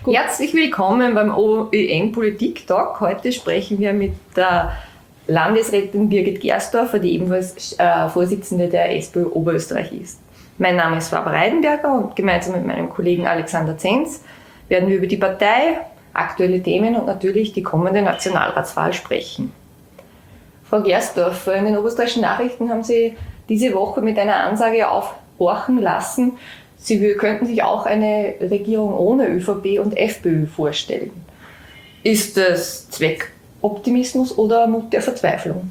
Herzlich willkommen beim OÖN Politik-Talk. Heute sprechen wir mit der Landesrätin Birgit Gersdorfer, die ebenfalls Vorsitzende der SPÖ Oberösterreich ist. Mein Name ist Barbara Reidenberger und gemeinsam mit meinem Kollegen Alexander Zenz werden wir über die Partei, aktuelle Themen und natürlich die kommende Nationalratswahl sprechen. Frau Gersdorfer, in den Oberösterreichischen Nachrichten haben Sie diese Woche mit einer Ansage aufhorchen lassen, Sie könnten sich auch eine Regierung ohne ÖVP und FPÖ vorstellen. Ist das Zweckoptimismus oder Mut der Verzweiflung?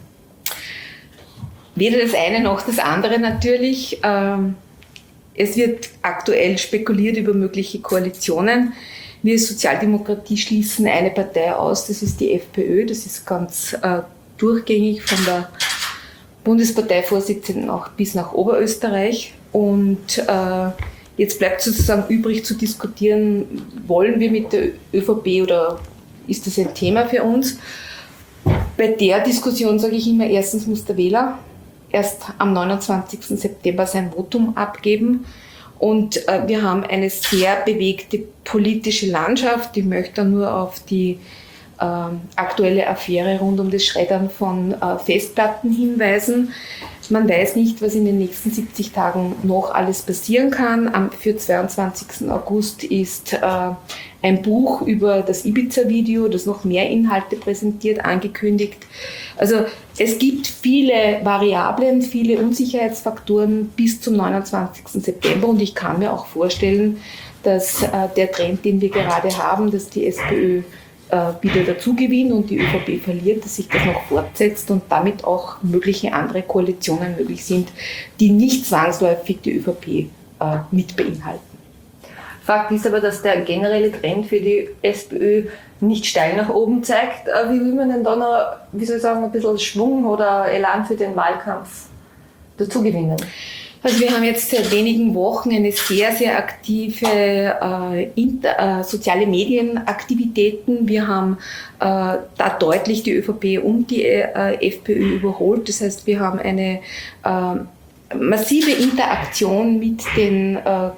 Weder das eine noch das andere natürlich. Es wird aktuell spekuliert über mögliche Koalitionen. Wir als Sozialdemokratie schließen eine Partei aus, das ist die FPÖ. Das ist ganz durchgängig von der Bundesparteivorsitzenden auch bis nach Oberösterreich. Und jetzt bleibt sozusagen übrig zu diskutieren, wollen wir mit der ÖVP oder ist das ein Thema für uns? Bei der Diskussion sage ich immer, erstens muss der Wähler erst am 29. September sein Votum abgeben. Und wir haben eine sehr bewegte politische Landschaft. Ich möchte nur auf die aktuelle Affäre rund um das Schreddern von Festplatten hinweisen. Man weiß nicht, was in den nächsten 70 Tagen noch alles passieren kann. Für 22. August ist ein Buch über das Ibiza-Video, das noch mehr Inhalte präsentiert, angekündigt. Also es gibt viele Variablen, viele Unsicherheitsfaktoren bis zum 29. September und ich kann mir auch vorstellen, dass der Trend, den wir gerade haben, dass die SPÖ wieder dazu gewinnt und die ÖVP verliert, dass sich das noch fortsetzt und damit auch mögliche andere Koalitionen möglich sind, die nicht zwangsläufig die ÖVP mit beinhalten. Fakt ist aber, dass der generelle Trend für die SPÖ nicht steil nach oben zeigt. Wie will man denn da noch, wie soll ich sagen, ein bisschen Schwung oder Elan für den Wahlkampf dazu gewinnen? Also wir haben jetzt seit wenigen Wochen eine sehr, sehr aktive soziale Medienaktivitäten. Wir haben da deutlich die ÖVP und die FPÖ überholt. Das heißt, wir haben eine massive Interaktion mit den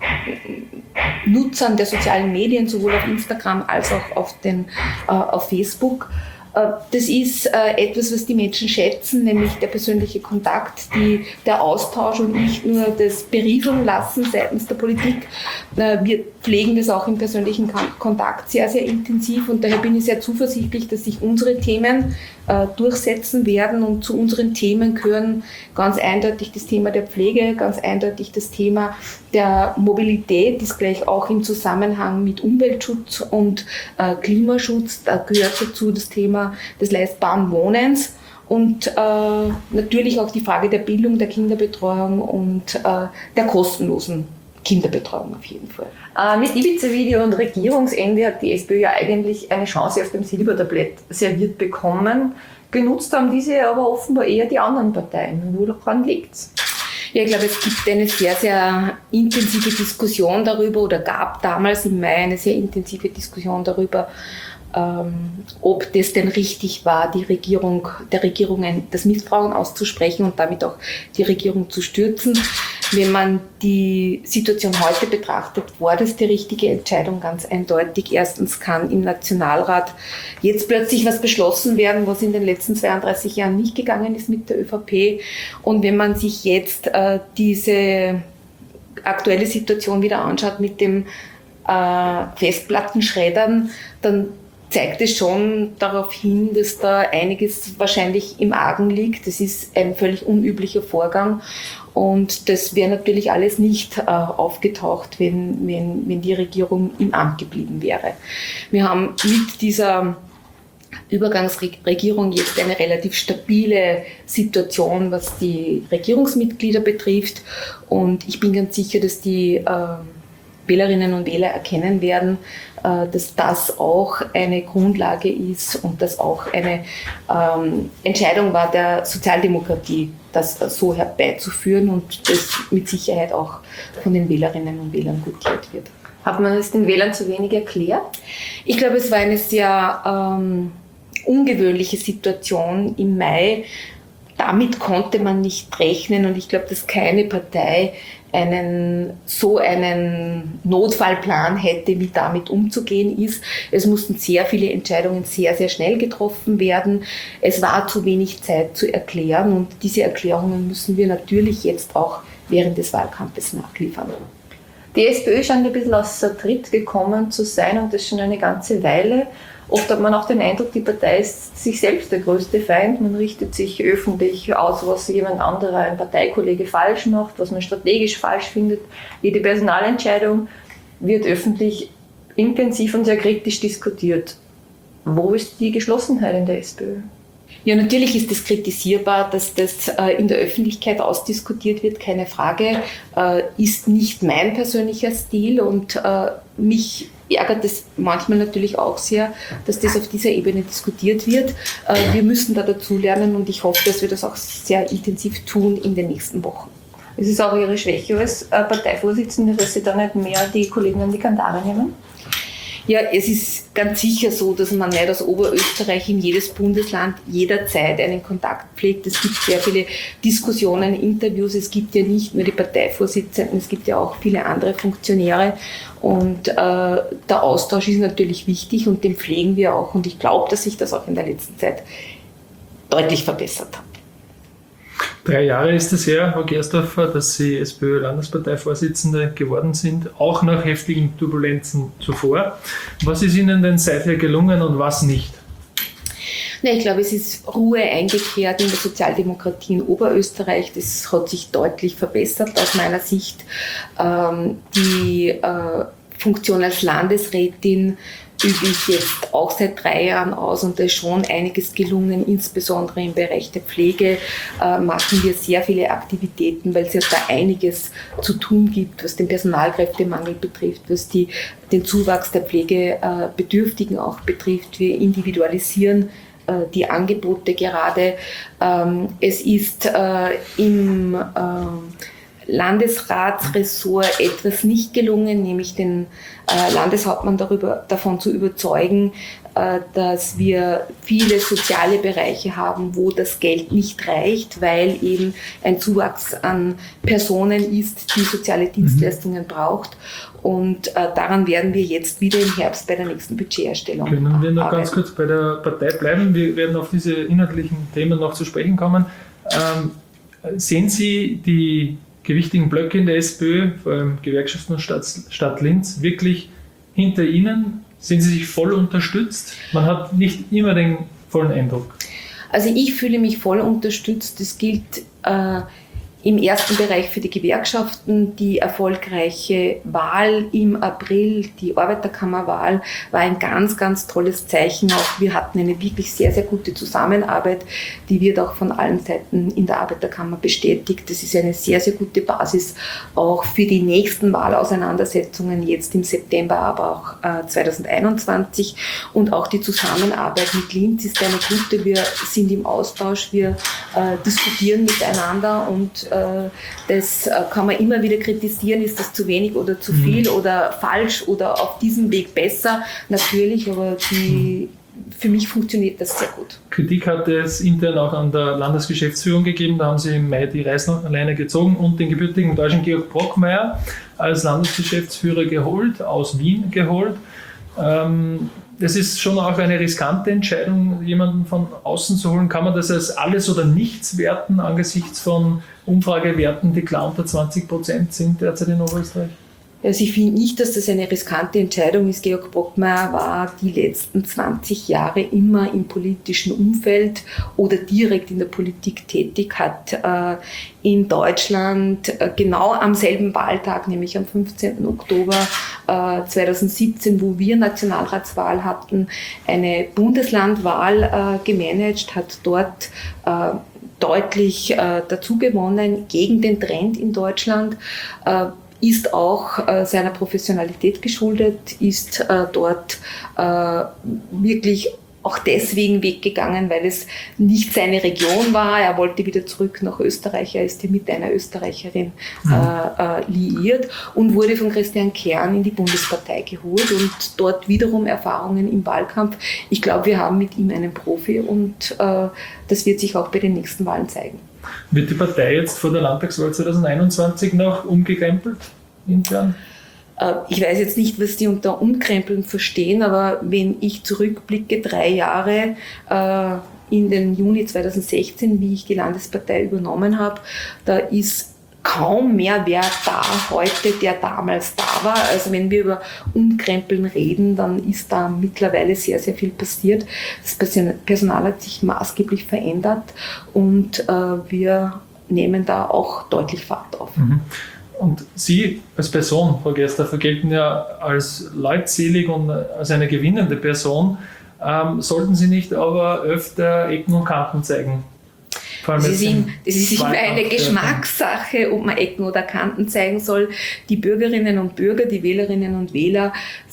Nutzern der sozialen Medien, sowohl auf Instagram als auch auf Facebook. Das ist etwas, was die Menschen schätzen, nämlich der persönliche Kontakt, der Austausch und nicht nur das Berieseln lassen seitens der Politik. Wir pflegen das auch im persönlichen Kontakt sehr, sehr intensiv und daher bin ich sehr zuversichtlich, dass sich unsere Themen durchsetzen werden und zu unseren Themen gehören ganz eindeutig das Thema der Pflege, ganz eindeutig das Thema der Mobilität, ist gleich auch im Zusammenhang mit Umweltschutz und Klimaschutz. Da gehört dazu das Thema des leistbaren Wohnens und natürlich auch die Frage der Bildung, der Kinderbetreuung und der kostenlosen Kinderbetreuung auf jeden Fall. Mit Ibiza-Video und Regierungsende hat die SPÖ ja eigentlich eine Chance auf dem Silbertablett serviert bekommen. Genutzt haben diese aber offenbar eher die anderen Parteien. Woran liegt's? Ja, ich glaube, es gibt eine sehr, sehr intensive Diskussion darüber oder gab damals im Mai eine sehr intensive Diskussion darüber, ob das denn richtig war, der Regierung das Misstrauen auszusprechen und damit auch die Regierung zu stürzen. Wenn man die Situation heute betrachtet, war das die richtige Entscheidung, ganz eindeutig. Erstens kann im Nationalrat jetzt plötzlich was beschlossen werden, was in den letzten 32 Jahren nicht gegangen ist mit der ÖVP. Und wenn man sich jetzt diese aktuelle Situation wieder anschaut mit dem Festplattenschreddern, dann zeigt es schon darauf hin, dass da einiges wahrscheinlich im Argen liegt. Das ist ein völlig unüblicher Vorgang und das wäre natürlich alles nicht aufgetaucht, wenn die Regierung im Amt geblieben wäre. Wir haben mit dieser Übergangsregierung jetzt eine relativ stabile Situation, was die Regierungsmitglieder betrifft und ich bin ganz sicher, dass die Wählerinnen und Wähler erkennen werden, dass das auch eine Grundlage ist und dass auch eine Entscheidung war der Sozialdemokratie, das so herbeizuführen und das mit Sicherheit auch von den Wählerinnen und Wählern gutiert wird. Hat man es den Wählern zu wenig erklärt? Ich glaube, es war eine sehr ungewöhnliche Situation im Mai. Damit konnte man nicht rechnen und ich glaube, dass keine Partei so einen Notfallplan hätte, wie damit umzugehen ist. Es mussten sehr viele Entscheidungen sehr, sehr schnell getroffen werden. Es war zu wenig Zeit zu erklären und diese Erklärungen müssen wir natürlich jetzt auch während des Wahlkampfes nachliefern. Die SPÖ scheint ein bisschen außer Tritt gekommen zu sein und das schon eine ganze Weile. Oft hat man auch den Eindruck, die Partei ist sich selbst der größte Feind. Man richtet sich öffentlich aus, was jemand anderer, ein Parteikollege falsch macht, was man strategisch falsch findet. Jede Personalentscheidung wird öffentlich intensiv und sehr kritisch diskutiert. Wo ist die Geschlossenheit in der SPÖ? Ja, natürlich ist es kritisierbar, dass das in der Öffentlichkeit ausdiskutiert wird, keine Frage. Ist nicht mein persönlicher Stil und mich ärgert es manchmal natürlich auch sehr, dass das auf dieser Ebene diskutiert wird. Wir müssen da dazulernen und ich hoffe, dass wir das auch sehr intensiv tun in den nächsten Wochen. Es ist auch Ihre Schwäche als Parteivorsitzende, dass Sie da nicht mehr die Kollegen an die Kandare nehmen? Ja, es ist ganz sicher so, dass man nicht aus Oberösterreich in jedes Bundesland jederzeit einen Kontakt pflegt. Es gibt sehr viele Diskussionen, Interviews. Es gibt ja nicht nur die Parteivorsitzenden, es gibt ja auch viele andere Funktionäre. Und der Austausch ist natürlich wichtig und den pflegen wir auch. Und ich glaube, dass sich das auch in der letzten Zeit deutlich verbessert hat. 3 Jahre ist es her, Frau Gersdorfer, dass Sie SPÖ-Landesparteivorsitzende geworden sind, auch nach heftigen Turbulenzen zuvor. Was ist Ihnen denn seither gelungen und was nicht? Ich glaube, es ist Ruhe eingekehrt in der Sozialdemokratie in Oberösterreich. Das hat sich deutlich verbessert aus meiner Sicht. Die Funktion als Landesrätin übe ich jetzt auch seit 3 Jahren aus und da ist schon einiges gelungen, insbesondere im Bereich der Pflege machen wir sehr viele Aktivitäten, weil es ja da einiges zu tun gibt, was den Personalkräftemangel betrifft, was den Zuwachs der Pflegebedürftigen auch betrifft. Wir individualisieren die Angebote gerade. Es ist im Landesratsressort etwas nicht gelungen, nämlich den Landeshauptmann davon zu überzeugen, dass wir viele soziale Bereiche haben, wo das Geld nicht reicht, weil eben ein Zuwachs an Personen ist, die soziale Dienstleistungen braucht. Und daran werden wir jetzt wieder im Herbst bei der nächsten Budgeterstellung arbeiten. Können wir noch ganz kurz bei der Partei bleiben? Wir werden auf diese inhaltlichen Themen noch zu sprechen kommen. Sehen Sie die gewichtigen Blöcke in der SPÖ, vor allem Gewerkschaften und Stadt Linz, wirklich hinter Ihnen? Sind Sie sich voll unterstützt? Man hat nicht immer den vollen Eindruck. Also ich fühle mich voll unterstützt. Das gilt im ersten Bereich für die Gewerkschaften. Die erfolgreiche Wahl im April, die Arbeiterkammerwahl, war ein ganz, ganz tolles Zeichen. Auch wir hatten eine wirklich sehr, sehr gute Zusammenarbeit. Die wird auch von allen Seiten in der Arbeiterkammer bestätigt. Das ist eine sehr, sehr gute Basis auch für die nächsten Wahlauseinandersetzungen jetzt im September, aber auch 2021. Und auch die Zusammenarbeit mit Linz ist eine gute. Wir sind im Austausch, wir diskutieren miteinander und das kann man immer wieder kritisieren, ist das zu wenig oder zu viel oder falsch oder auf diesem Weg besser. Natürlich, aber für mich funktioniert das sehr gut. Kritik hat es intern auch an der Landesgeschäftsführung gegeben. Da haben Sie im Mai die Reißleine gezogen und den gebürtigen Deutschen Georg Brockmeier als Landesgeschäftsführer aus Wien geholt. Das ist schon auch eine riskante Entscheidung, jemanden von außen zu holen. Kann man das als alles oder nichts werten angesichts von Umfragewerten, die klar unter 20% sind derzeit in Oberösterreich? Also ich finde nicht, dass das eine riskante Entscheidung ist. Georg Brockmeier war die letzten 20 Jahre immer im politischen Umfeld oder direkt in der Politik tätig, hat in Deutschland genau am selben Wahltag, nämlich am 15. Oktober 2017, wo wir Nationalratswahl hatten, eine Bundeslandwahl gemanagt, hat dort deutlich dazu gewonnen gegen den Trend in Deutschland. Ist auch seiner Professionalität geschuldet, ist dort wirklich auch deswegen weggegangen, weil es nicht seine Region war. Er wollte wieder zurück nach Österreich. Er ist hier mit einer Österreicherin liiert und wurde von Christian Kern in die Bundespartei geholt und dort wiederum Erfahrungen im Wahlkampf. Ich glaube, wir haben mit ihm einen Profi und das wird sich auch bei den nächsten Wahlen zeigen. Wird die Partei jetzt vor der Landtagswahl 2021 noch umgekrempelt intern? Ich weiß jetzt nicht, was die unter Umkrempeln verstehen, aber wenn ich zurückblicke, 3 Jahre in den Juni 2016, wie ich die Landespartei übernommen habe, da ist kaum mehr wer da heute, der damals da war. Also wenn wir über Umkrempeln reden, dann ist da mittlerweile sehr, sehr viel passiert. Das Personal hat sich maßgeblich verändert und wir nehmen da auch deutlich Fahrt auf. Mhm. Und Sie als Person, Frau Gersdorfer, gelten ja als leutselig und als eine gewinnende Person. Sollten Sie nicht aber öfter Ecken und Kanten zeigen? Das ist immer eine Geschmackssache, ob man Ecken oder Kanten zeigen soll. Die Bürgerinnen und Bürger, die Wählerinnen und Wähler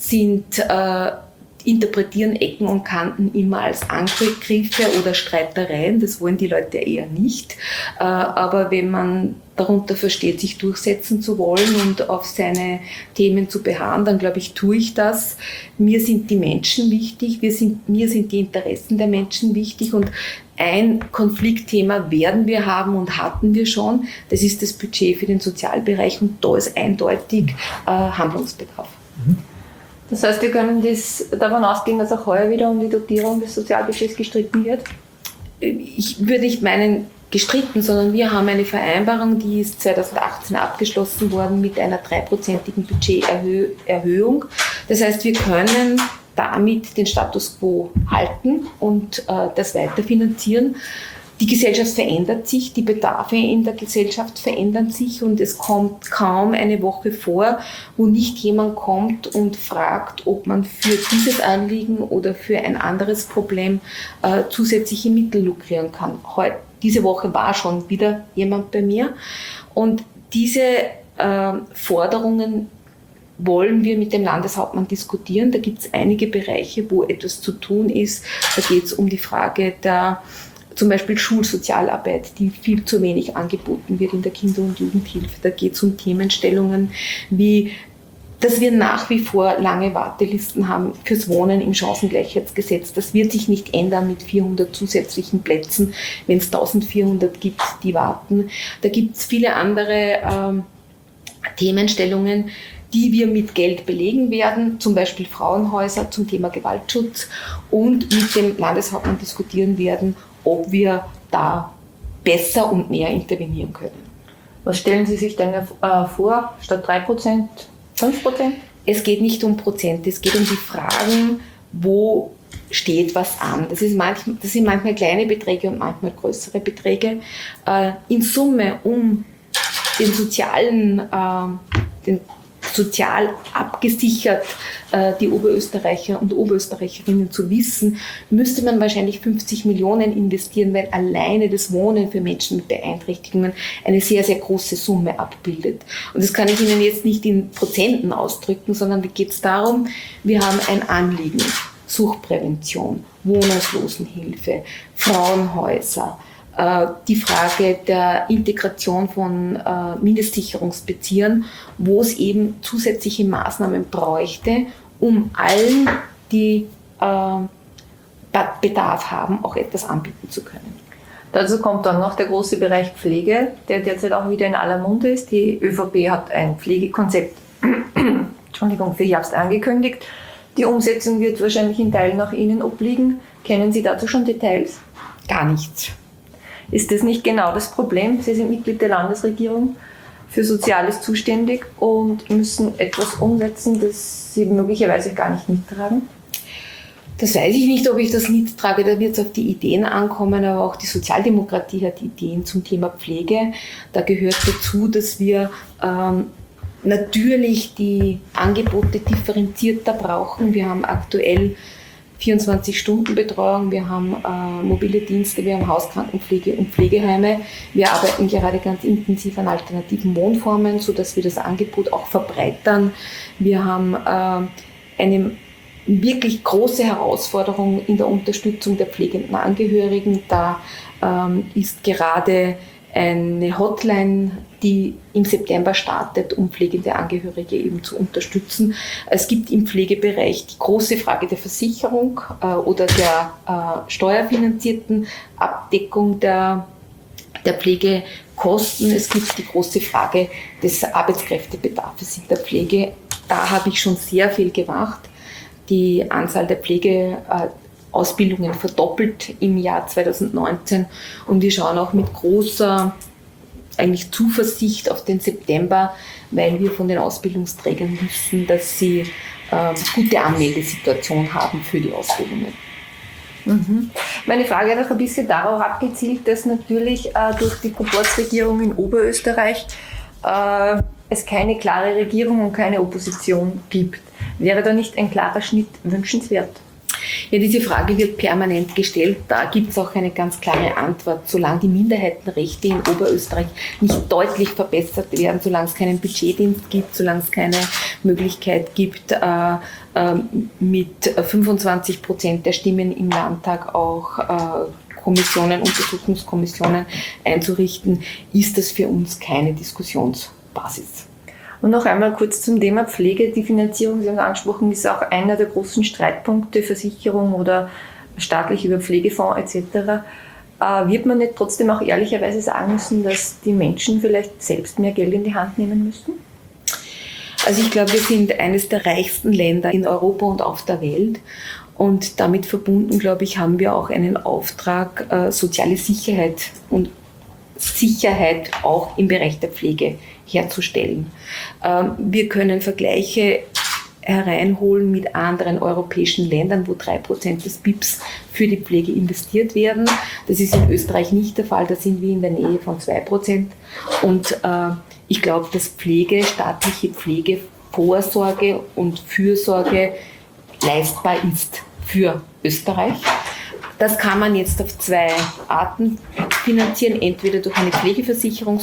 interpretieren Ecken und Kanten immer als Angriffe oder Streitereien. Das wollen die Leute eher nicht. Aber wenn man darunter versteht, sich durchsetzen zu wollen und auf seine Themen zu beharren, dann glaube ich, tue ich das. Mir sind die Menschen wichtig, mir sind die Interessen der Menschen wichtig und ein Konfliktthema werden wir haben und hatten wir schon. Das ist das Budget für den Sozialbereich und da ist eindeutig Handlungsbedarf. Das heißt, wir können davon ausgehen, dass auch heuer wieder um die Dotierung des Sozialbudgets gestritten wird? Ich würde nicht meinen gestritten, sondern wir haben eine Vereinbarung, die ist 2018 abgeschlossen worden mit einer 3%igen Budgeterhöhung. Das heißt, wir können damit den Status quo halten und das weiterfinanzieren. Die Gesellschaft verändert sich, die Bedarfe in der Gesellschaft verändern sich und es kommt kaum eine Woche vor, wo nicht jemand kommt und fragt, ob man für dieses Anliegen oder für ein anderes Problem zusätzliche Mittel lukrieren kann. Diese Woche war schon wieder jemand bei mir und diese Forderungen wollen wir mit dem Landeshauptmann diskutieren. Da gibt es einige Bereiche, wo etwas zu tun ist. Da geht es um die Frage der zum Beispiel Schulsozialarbeit, die viel zu wenig angeboten wird in der Kinder- und Jugendhilfe. Da geht es um Themenstellungen wie, dass wir nach wie vor lange Wartelisten haben fürs Wohnen im Chancengleichheitsgesetz. Das wird sich nicht ändern mit 400 zusätzlichen Plätzen, wenn es 1400 gibt, die warten. Da gibt es viele andere Themenstellungen, die wir mit Geld belegen werden, zum Beispiel Frauenhäuser zum Thema Gewaltschutz und mit dem Landeshauptmann diskutieren werden, ob wir da besser und mehr intervenieren können. Was stellen Sie sich denn vor, statt 3%, 5%? Es geht nicht um Prozent, es geht um die Fragen, wo steht was an. Das sind manchmal kleine Beträge und manchmal größere Beträge. In Summe, um den sozial abgesichert die Oberösterreicher und Oberösterreicherinnen zu wissen, müsste man wahrscheinlich 50 Millionen investieren, weil alleine das Wohnen für Menschen mit Beeinträchtigungen eine sehr, sehr große Summe abbildet. Und das kann ich Ihnen jetzt nicht in Prozenten ausdrücken, sondern da geht es darum, wir haben ein Anliegen, Suchtprävention, Wohnungslosenhilfe, Frauenhäuser, die Frage der Integration von Mindestsicherungsbeziehern, wo es eben zusätzliche Maßnahmen bräuchte, um allen, die Bedarf haben, auch etwas anbieten zu können. Dazu kommt dann noch der große Bereich Pflege, der derzeit auch wieder in aller Munde ist. Die ÖVP hat ein Pflegekonzept für Herbst angekündigt. Die Umsetzung wird wahrscheinlich in Teilen auch Ihnen obliegen. Kennen Sie dazu schon Details? Gar nichts. Ist das nicht genau das Problem? Sie sind Mitglied der Landesregierung, für Soziales zuständig und müssen etwas umsetzen, das Sie möglicherweise gar nicht mittragen? Das weiß ich nicht, ob ich das mittrage. Da wird es auf die Ideen ankommen, aber auch die Sozialdemokratie hat Ideen zum Thema Pflege. Da gehört dazu, dass wir natürlich die Angebote differenzierter brauchen. Wir haben aktuell 24-Stunden-Betreuung, wir haben mobile Dienste, wir haben Hauskrankenpflege und Pflegeheime. Wir arbeiten gerade ganz intensiv an alternativen Wohnformen, sodass wir das Angebot auch verbreitern. Wir haben eine wirklich große Herausforderung in der Unterstützung der pflegenden Angehörigen. Da ist gerade eine Hotline, die im September startet, um pflegende Angehörige eben zu unterstützen. Es gibt im Pflegebereich die große Frage der Versicherung oder der steuerfinanzierten Abdeckung der der Pflegekosten. Es gibt die große Frage des Arbeitskräftebedarfs in der Pflege. Da habe ich schon sehr viel gemacht. Die Anzahl der Pflegeausbildungen verdoppelt im Jahr 2019 und wir schauen auch mit großer eigentlich Zuversicht auf den September, weil wir von den Ausbildungsträgern wissen, dass sie gute Anmeldesituation haben für die Ausbildungen. Meine Frage hat auch ein bisschen darauf abgezielt, dass natürlich durch die Proporzregierung in Oberösterreich es keine klare Regierung und keine Opposition gibt. Wäre da nicht ein klarer Schnitt wünschenswert? Ja, diese Frage wird permanent gestellt. Da gibt es auch eine ganz klare Antwort. Solange die Minderheitenrechte in Oberösterreich nicht deutlich verbessert werden, solange es keinen Budgetdienst gibt, solange es keine Möglichkeit gibt, mit 25% der Stimmen im Landtag auch Untersuchungskommissionen einzurichten, ist das für uns keine Diskussionsbasis. Und noch einmal kurz zum Thema Pflege. Die Finanzierung, Sie haben es angesprochen, ist auch einer der großen Streitpunkte, Versicherung oder staatlich über Pflegefonds etc. Wird man nicht trotzdem auch ehrlicherweise sagen müssen, dass die Menschen vielleicht selbst mehr Geld in die Hand nehmen müssten? Also ich glaube, wir sind eines der reichsten Länder in Europa und auf der Welt. Und damit verbunden, glaube ich, haben wir auch einen Auftrag, soziale Sicherheit und Sicherheit auch im Bereich der Pflege herzustellen. Wir können Vergleiche hereinholen mit anderen europäischen Ländern, wo 3% des BIPs für die Pflege investiert werden. Das ist in Österreich nicht der Fall, da sind wir in der Nähe von 2%. Und ich glaube, dass staatliche Pflegevorsorge und Fürsorge leistbar ist für Österreich. Das kann man jetzt auf zwei Arten finanzieren, entweder durch eine Pflegeversicherung,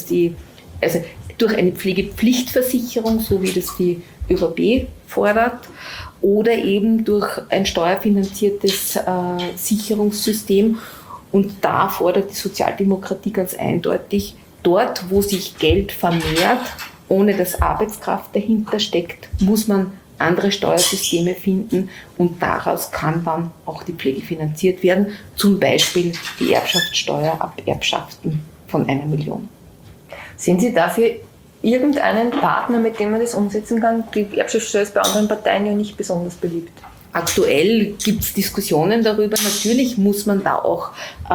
durch eine Pflegepflichtversicherung, so wie das die ÖVP fordert, oder eben durch ein steuerfinanziertes Sicherungssystem. Und da fordert die Sozialdemokratie ganz eindeutig, dort, wo sich Geld vermehrt, ohne dass Arbeitskraft dahinter steckt, muss man andere Steuersysteme finden und daraus kann dann auch die Pflege finanziert werden, zum Beispiel die Erbschaftssteuer ab Erbschaften von 1 Million. Sehen Sie dafür irgendeinen Partner, mit dem man das umsetzen kann? Die Erbschaftssteuer ist bei anderen Parteien ja nicht besonders beliebt. Aktuell gibt es Diskussionen darüber. Natürlich muss man da auch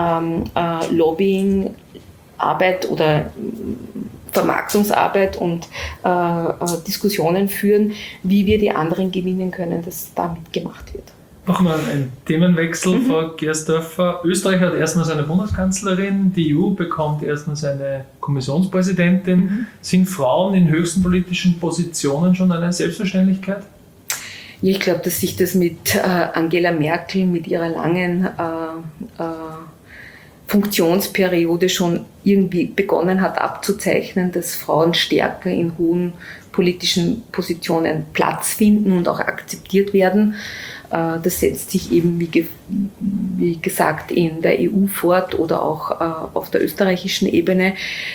Lobbyingarbeit oder Vermarktungsarbeit und Diskussionen führen, wie wir die anderen gewinnen können, dass damit gemacht wird. Nochmal ein Themenwechsel, Frau Gersdorfer. Österreich hat erstmals eine Bundeskanzlerin, die EU bekommt erstmals eine Kommissionspräsidentin. Sind Frauen in höchsten politischen Positionen schon eine Selbstverständlichkeit? Ja, ich glaube, dass sich das mit Angela Merkel, mit ihrer langen Funktionsperiode schon irgendwie begonnen hat abzuzeichnen, dass Frauen stärker in hohen politischen Positionen Platz finden und auch akzeptiert werden. Das setzt sich eben, wie gesagt, in der EU fort oder auch auf der österreichischen Ebene.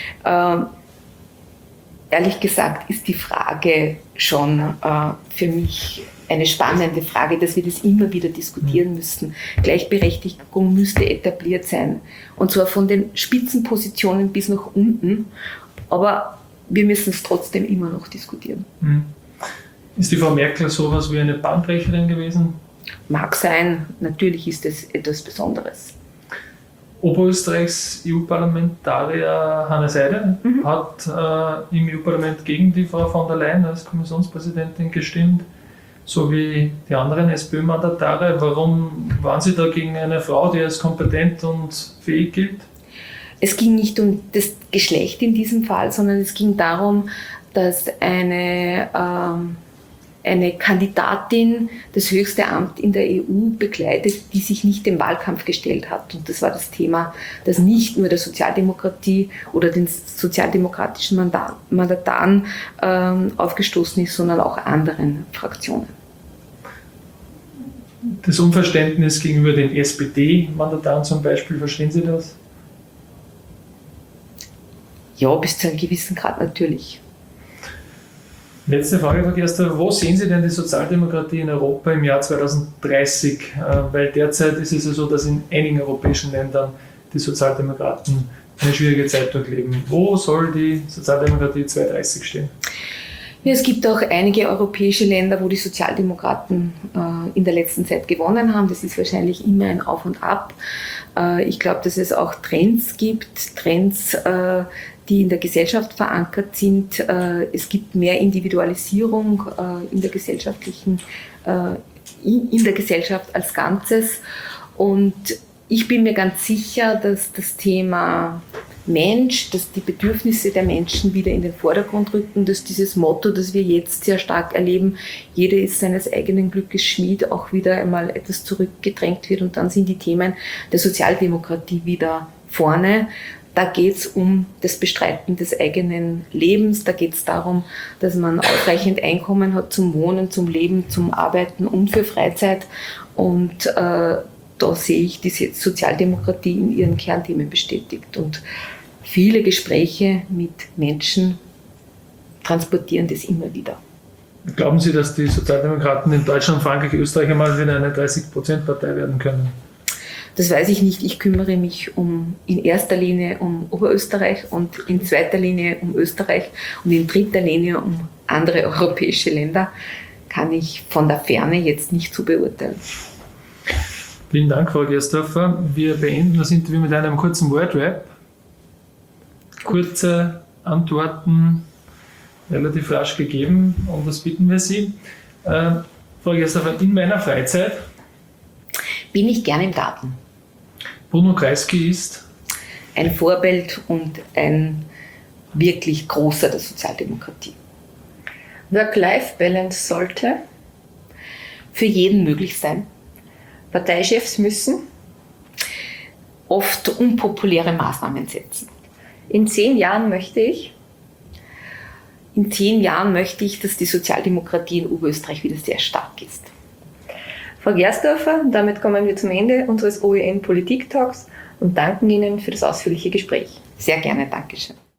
Ehrlich gesagt ist die Frage schon für mich eine spannende Frage, dass wir das immer wieder diskutieren müssen. Gleichberechtigung müsste etabliert sein. Und zwar von den Spitzenpositionen bis nach unten. Aber wir müssen es trotzdem immer noch diskutieren. Ist die Frau Merkel sowas wie eine Bahnbrecherin gewesen? Mag sein. Natürlich ist es etwas Besonderes. Oberösterreichs EU-Parlamentarier Hannes Seidel hat im EU-Parlament gegen die Frau von der Leyen als Kommissionspräsidentin gestimmt, so wie die anderen SPÖ-Mandatare. Warum waren Sie da gegen eine Frau, die als kompetent und fähig gilt? Es ging nicht um das Geschlecht in diesem Fall, sondern es ging darum, dass eine Kandidatin das höchste Amt in der EU bekleidet, die sich nicht dem Wahlkampf gestellt hat. Und das war das Thema, das nicht nur der Sozialdemokratie oder den sozialdemokratischen Mandataren aufgestoßen ist, sondern auch anderen Fraktionen. Das Unverständnis gegenüber den SPD-Mandataren zum Beispiel, verstehen Sie das? Ja, bis zu einem gewissen Grad natürlich. Letzte Frage, Frau Gersdorfer. Wo sehen Sie denn die Sozialdemokratie in Europa im Jahr 2030? Weil derzeit ist es ja so, dass in einigen europäischen Ländern die Sozialdemokraten eine schwierige Zeit durchleben. Wo soll die Sozialdemokratie 2030 stehen? Ja, es gibt auch einige europäische Länder, wo die Sozialdemokraten in der letzten Zeit gewonnen haben. Das ist wahrscheinlich immer ein Auf und Ab. Ich glaube, dass es auch Trends gibt, die in der Gesellschaft verankert sind. Es gibt mehr Individualisierung in der Gesellschaft als Ganzes. Und ich bin mir ganz sicher, dass das Thema Mensch, dass die Bedürfnisse der Menschen wieder in den Vordergrund rücken, dass dieses Motto, das wir jetzt sehr stark erleben, jeder ist seines eigenen Glückes Schmied, auch wieder einmal etwas zurückgedrängt wird und dann sind die Themen der Sozialdemokratie wieder vorne. Da geht es um das Bestreiten des eigenen Lebens, da geht es darum, dass man ausreichend Einkommen hat zum Wohnen, zum Leben, zum Arbeiten und für Freizeit und da sehe ich die Sozialdemokratie in ihren Kernthemen bestätigt. Und viele Gespräche mit Menschen transportieren das immer wieder. Glauben Sie, dass die Sozialdemokraten in Deutschland, Frankreich, Österreich einmal wieder eine 30%-Partei werden können? Das weiß ich nicht. Ich kümmere mich in erster Linie um Oberösterreich und in zweiter Linie um Österreich und in dritter Linie um andere europäische Länder. Kann ich von der Ferne jetzt nicht so beurteilen. Vielen Dank, Frau Gersdorfer. Wir beenden das Interview mit einem kurzen Wordrap. Kurze Antworten, relativ rasch gegeben, und das bitten wir Sie. Frau Gersdorfer, in meiner Freizeit Bin ich gern im Garten. Bruno Kreisky ist Ein Vorbild und ein wirklich großer der Sozialdemokratie. Work-Life-Balance sollte Für jeden möglich sein. Parteichefs müssen Oft unpopuläre Maßnahmen setzen. in 10 Jahren möchte ich In 10 Jahren möchte ich, dass die Sozialdemokratie in Oberösterreich wieder sehr stark ist. Frau Gersdorfer, damit kommen wir zum Ende unseres OEN Politik Talks und danken Ihnen für das ausführliche Gespräch. Sehr gerne, Dankeschön.